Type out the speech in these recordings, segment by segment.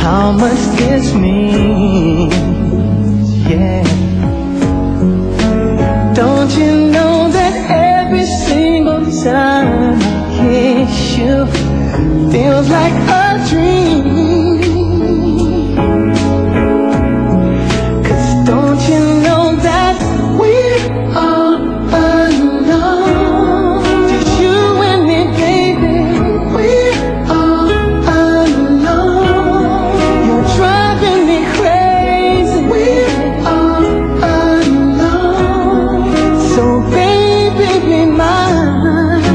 how much this means, yeah. Don't you know that every single time I kiss you feels like a dream? 'Cause don't you know that we are alone? Just you and me, baby, we are alone. You're driving me crazy, we are alone. So baby, be mine.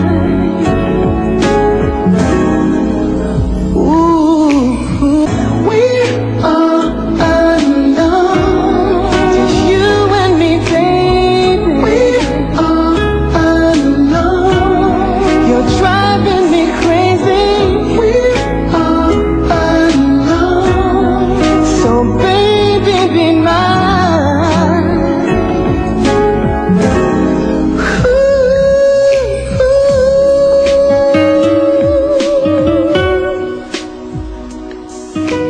Ooh, we are alone. Just you and me, baby, we are alone. You're driving me crazy, we are alone. So baby, be mine. Ooh.